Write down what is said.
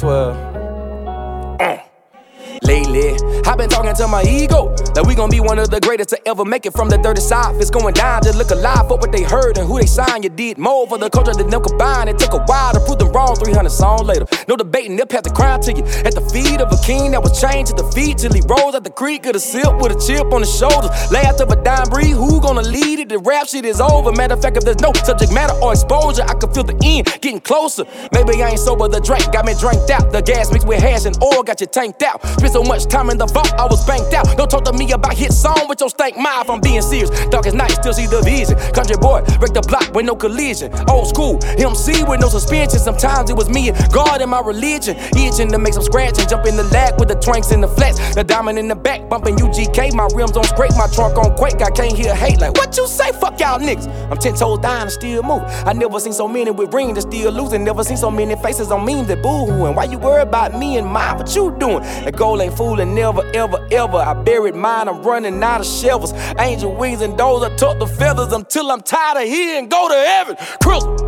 12. Lately, I've been talking to my ego that we gon' be one of the greatest to ever make it from the dirty side. If it's going down, just look alive for what they heard and who they signed. You did more for the culture than them combined. It took a while to prove them wrong. 300 songs later, no debating. They'll pass the crown to you at the feet of a king that was chained to the feet till he rose at the creek of the sip with a chip on his shoulders. Last of a dime breed, who gonna lead it? The rap shit is over. Matter of fact, if there's no subject matter or exposure, I can feel the end getting closer. Maybe I ain't sober, the drink got me dranked out. The gas mixed with hash and oil got you tanked out. Spent so much time in the vault, I was banked out. Don't talk to me about hit song with your stank mouth. I'm being serious. Dark as night, still see the vision. Country boy, break the block with no collision. Old school, MC with no suspension. Sometimes it was me and God and my religion. Itching to make some scratch and jump in the lag with the twanks in the flats. The diamond in the back, bumping UGK. My rims on scrape, my trunk on quake. I can't hear hate like, what you say? Fuck y'all niggas. I'm 10 toes down and still move. I never seen so many with rings that still losing. Never seen so many faces on memes that boo-hooing. Why you worry about me and mine? What you doing? The goal ain't fooling, never, ever, ever. I buried mine, I'm running out of shelves. Angel wings and those, I tuck the feathers until I'm tired of here and go to heaven. Crystal.